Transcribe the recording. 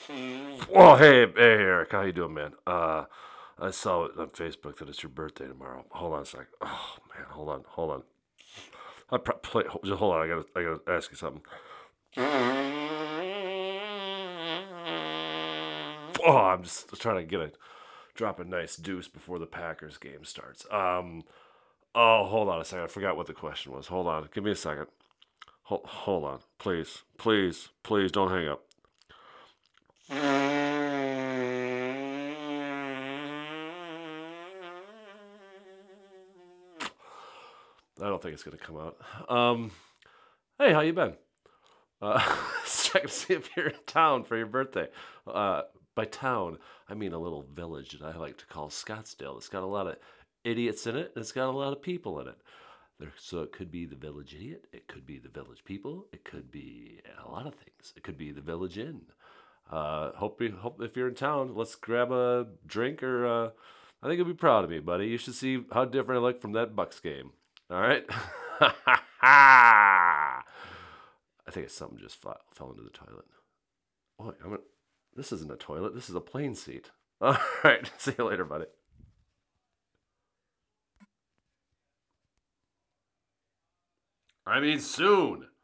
Oh, hey, Eric, how you doing, man? I saw it on Facebook that it's your birthday tomorrow. Hold on a sec. Oh man, hold on. Just hold on. I gotta ask you something. Oh, I'm just trying to drop a nice deuce before the Packers game starts. Oh, hold on a second. I forgot what the question was. Hold on. Give me a second. Hold on, please, please, please, don't hang up. I don't think it's gonna come out. Hey, how you been? Uh, just checking to see if you're in town for your birthday. Uh, by town, I mean a little village that I like to call Scottsdale. It's got a lot of idiots in it, and it's got a lot of people in it. So it could be the village idiot, it could be the village people, it could be a lot of things. It could be the village inn. Hope if you're in town, let's grab a drink or I think you'll be proud of me, buddy. You should see how different I look from that Bucks game. All right. I think it's something just fell into the toilet. Oh, this isn't a toilet. This is a plane seat. All right. See you later, buddy. I mean, soon.